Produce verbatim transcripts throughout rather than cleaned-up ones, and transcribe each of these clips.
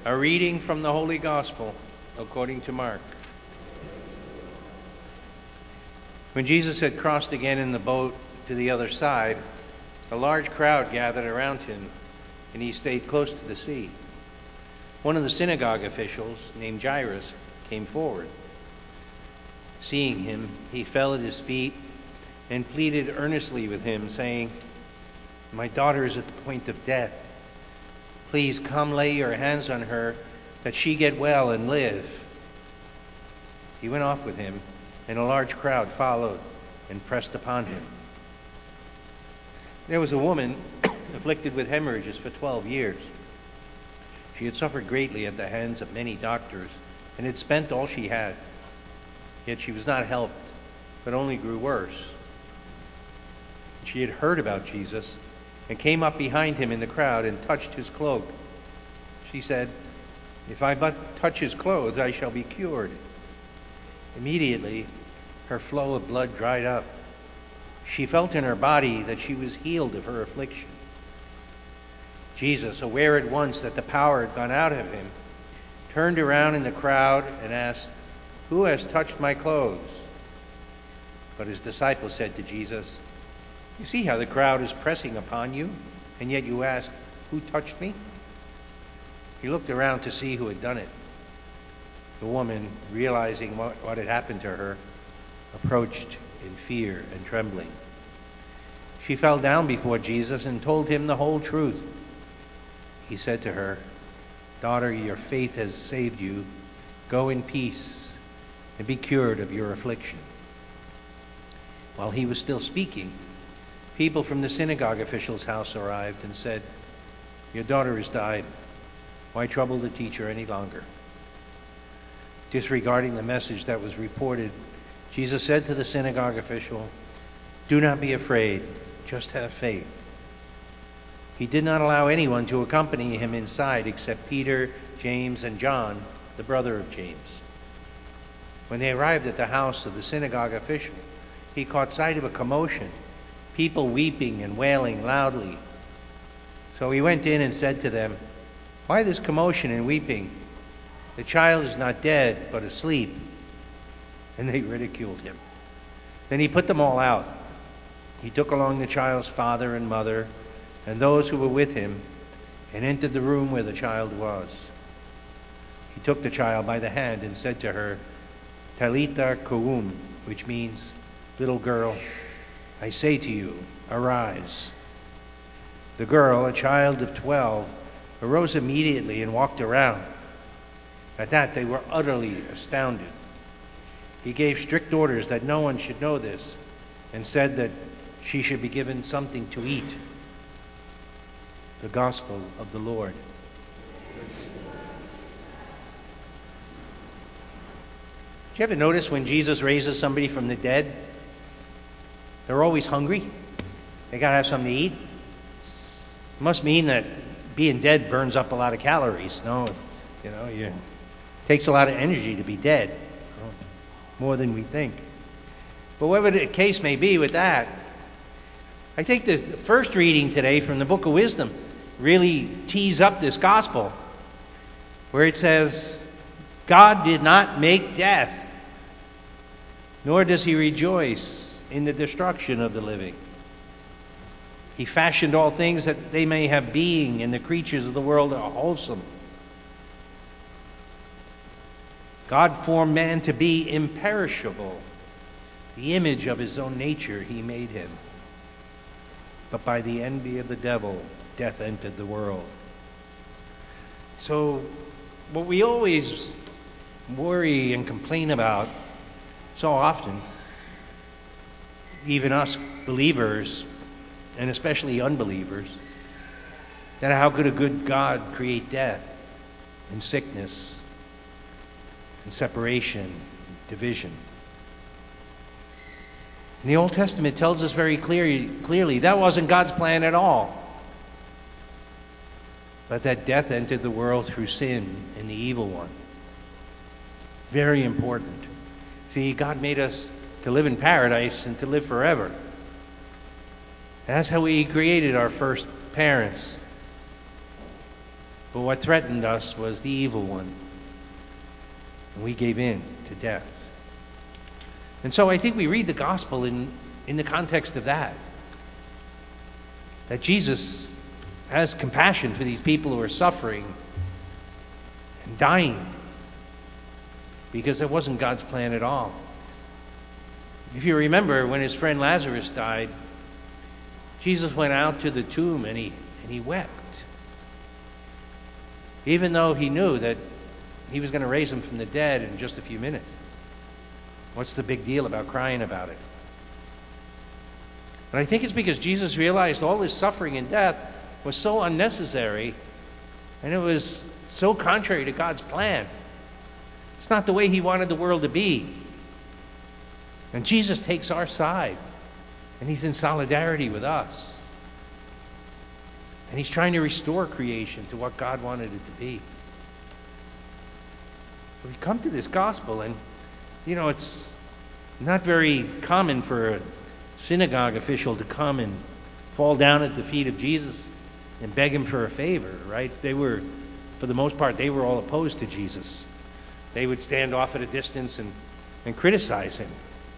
A reading from the Holy Gospel according to Mark. When Jesus had crossed again in the boat to the other side, a large crowd gathered around him, and he stayed close to the sea. One of the synagogue officials, named Jairus, came forward. Seeing him, he fell at his feet and pleaded earnestly with him, saying, "My daughter is at the point of death. Please come lay your hands on her, that she get well and live." He went off with him, and a large crowd followed and pressed upon him. There was a woman afflicted with hemorrhages for twelve years. She had suffered greatly at the hands of many doctors and had spent all she had. Yet she was not helped, but only grew worse. She had heard about Jesus and came up behind him in the crowd and touched his cloak. She said, "If I but touch his clothes, I shall be cured." Immediately, her flow of blood dried up. She felt in her body that she was healed of her affliction. Jesus, aware at once that the power had gone out of him, turned around in the crowd and asked, "Who has touched my clothes?" But his disciples said to Jesus, "You see how the crowd is pressing upon you, and yet you ask, 'Who touched me?'" He looked around to see who had done it. The woman, realizing what, what had happened to her, approached in fear and trembling. She fell down before Jesus and told him the whole truth. He said to her, "Daughter, your faith has saved you. Go in peace and be cured of your affliction." While he was still speaking, people from the synagogue official's house arrived and said, "Your daughter has died. Why trouble the teacher any longer?" Disregarding the message that was reported, Jesus said to the synagogue official, "Do not be afraid, just have faith." He did not allow anyone to accompany him inside except Peter, James, and John, the brother of James. When they arrived at the house of the synagogue official, he caught sight of a commotion, people weeping and wailing loudly. So he went in and said to them, "Why this commotion and weeping? The child is not dead, but asleep." And they ridiculed him. Then he put them all out. He took along the child's father and mother and those who were with him and entered the room where the child was. He took the child by the hand and said to her, "Talitha koum," which means, "Little girl, I say to you, arise." The girl, a child of twelve, arose immediately and walked around. At that, they were utterly astounded. He gave strict orders that no one should know this and said that she should be given something to eat. The Gospel of the Lord. Did you ever notice when Jesus raises somebody from the dead, they're always hungry? They got to have something to eat. It must mean that being dead burns up a lot of calories. No, you know, you, it takes a lot of energy to be dead, you know, more than we think. But whatever the case may be with that, I think the first reading today from the Book of Wisdom really tees up this gospel, where it says, God did not make death, nor does he rejoice in the destruction of the living. He fashioned all things that they may have being, and the creatures of the world are wholesome. God formed man to be imperishable. The image of his own nature he made him. But by the envy of the devil, death entered the world. So, what we always worry and complain about so often, even us believers, and especially unbelievers, that how could a good God create death and sickness and separation and division? And the Old Testament tells us very clearly, clearly that wasn't God's plan at all. But that death entered the world through sin and the evil one. Very important. See, God made us to live in paradise and to live forever. That's how he created our first parents. But what threatened us was the evil one. And we gave in to death. And so I think we read the gospel in, in the context of that. That Jesus has compassion for these people who are suffering and dying. Because it wasn't God's plan at all. If you remember, when his friend Lazarus died, Jesus went out to the tomb and he, and he wept. Even though he knew that he was going to raise him from the dead in just a few minutes. What's the big deal about crying about it? And I think it's because Jesus realized all his suffering and death was so unnecessary, and it was so contrary to God's plan. It's not the way he wanted the world to be. And Jesus takes our side, and he's in solidarity with us. And he's trying to restore creation to what God wanted it to be. So we come to this gospel, and, you know, it's not very common for a synagogue official to come and fall down at the feet of Jesus and beg him for a favor, right? They were, for the most part, they were all opposed to Jesus. They would stand off at a distance and, and criticize him.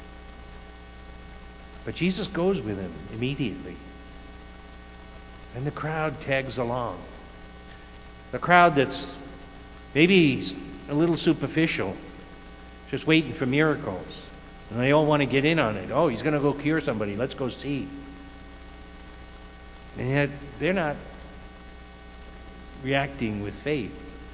But Jesus goes with him immediately. And the crowd tags along. The crowd that's maybe a little superficial, just waiting for miracles. And they all want to get in on it. Oh, he's going to go cure somebody. Let's go see. And yet, they're not reacting with faith.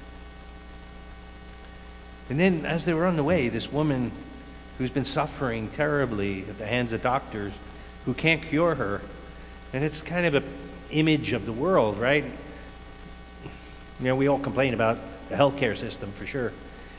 And then, as they were on the way, this woman who's been suffering terribly at the hands of doctors who can't cure her, and it's kind of an image of the world, right? You know, we all complain about the healthcare system for sure.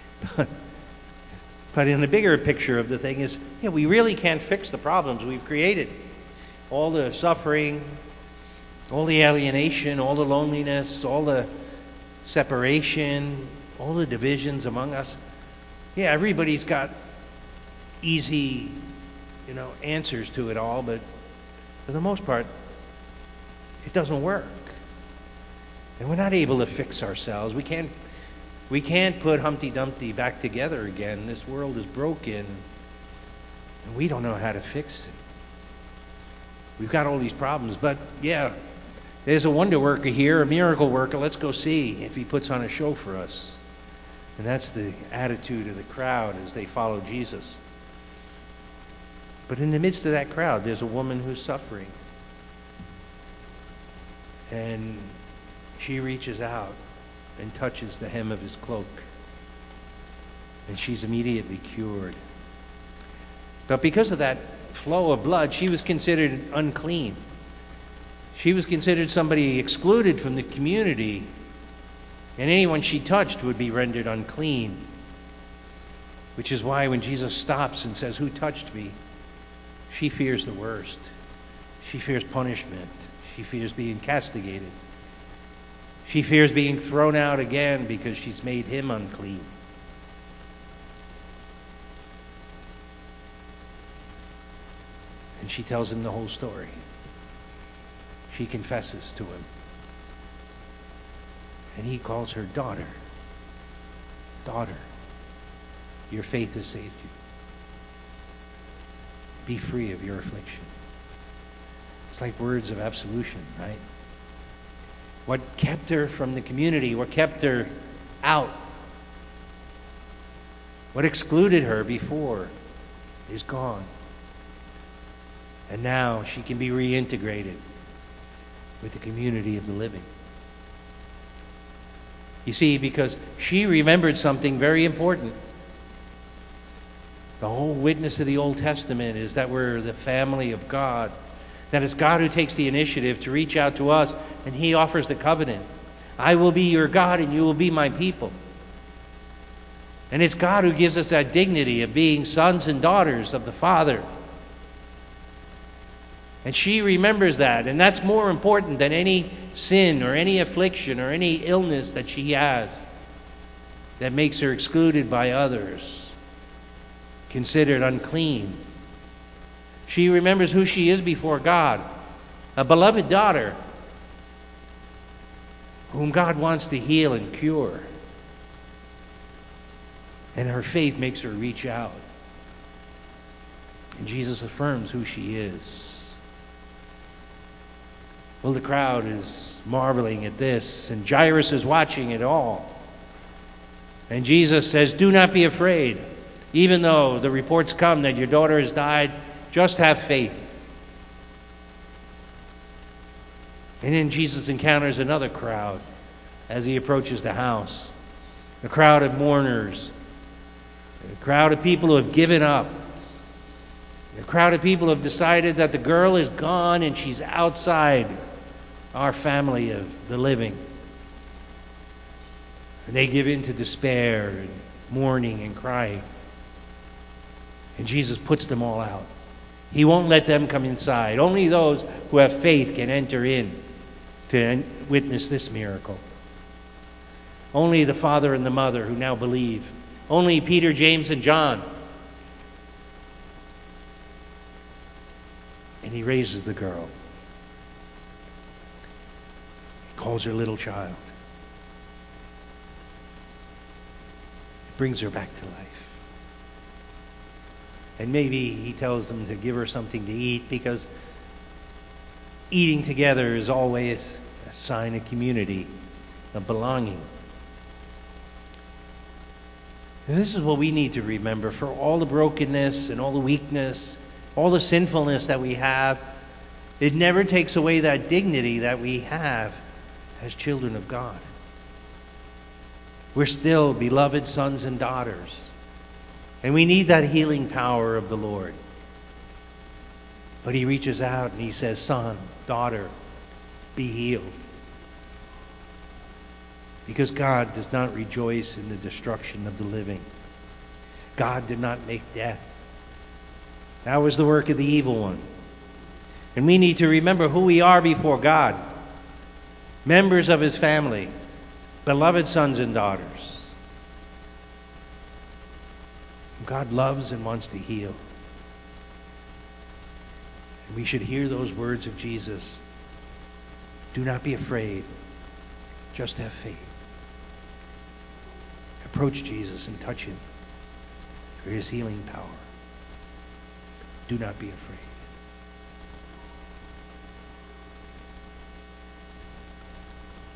But in the bigger picture of the thing is, you know, we really can't fix the problems we've created. All the suffering, all the alienation, all the loneliness, all the separation, all the divisions among us. Yeah, everybody's got easy, you know, answers to it all, but for the most part, it doesn't work. And we're not able to fix ourselves. We can't we can't put Humpty Dumpty back together again. This world is broken, and we don't know how to fix it. We've got all these problems, but yeah, there's a wonder worker here, a miracle worker. Let's go see if he puts on a show for us. And that's the attitude of the crowd as they follow Jesus. But in the midst of that crowd, there's a woman who's suffering. And she reaches out and touches the hem of his cloak. And she's immediately cured. But because of that flow of blood, she was considered unclean. She was considered somebody excluded from the community. And anyone she touched would be rendered unclean. Which is why when Jesus stops and says, "Who touched me?" she fears the worst. She fears punishment. She fears being castigated. She fears being thrown out again because she's made him unclean. And she tells him the whole story. She confesses to him. And he calls her daughter. Daughter, your faith has saved you. Be free of your affliction. It's like words of absolution, right? What kept her from the community, what kept her out, what excluded her before is gone. And now she can be reintegrated with the community of the living. You see, because she remembered something very important. The whole witness of the Old Testament is that we're the family of God. That it's God who takes the initiative to reach out to us, and he offers the covenant. I will be your God, and you will be my people. And it's God who gives us that dignity of being sons and daughters of the Father. And she remembers that, and that's more important than any sin or any affliction or any illness that she has that makes her excluded by others, considered unclean. She remembers who she is before God, a beloved daughter. whom God wants to heal and cure. And her faith makes her reach out. And Jesus affirms who she is. Well, the crowd is marveling at this, and Jairus is watching it all. And Jesus says, do not be afraid. Even though the reports come that your daughter has died, just have faith. And then Jesus encounters another crowd as he approaches the house. A crowd of mourners. A crowd of people who have given up. A crowd of people who have decided that the girl is gone and she's outside our family of the living. And they give in to despair and mourning and crying. And Jesus puts them all out. He won't let them come inside. Only those who have faith can enter in to witness this miracle. Only the father and the mother who now believe. Only Peter, James, and John. And he raises the girl. He calls her little child. He brings her back to life. And maybe he tells them to give her something to eat, because eating together is always a sign of community, of belonging. And this is what we need to remember. For all the brokenness and all the weakness, all the sinfulness that we have, it never takes away that dignity that we have as children of God. We're still beloved sons and daughters. And we need that healing power of the Lord. But he reaches out and he says, son, daughter, be healed. Because God does not rejoice in the destruction of the living. God did not make death. That was the work of the evil one. And we need to remember who we are before God. Members of his family. Beloved sons and daughters. God loves and wants to heal. And we should hear those words of Jesus. Do not be afraid. Just have faith. Approach Jesus and touch him for his healing power. Do not be afraid.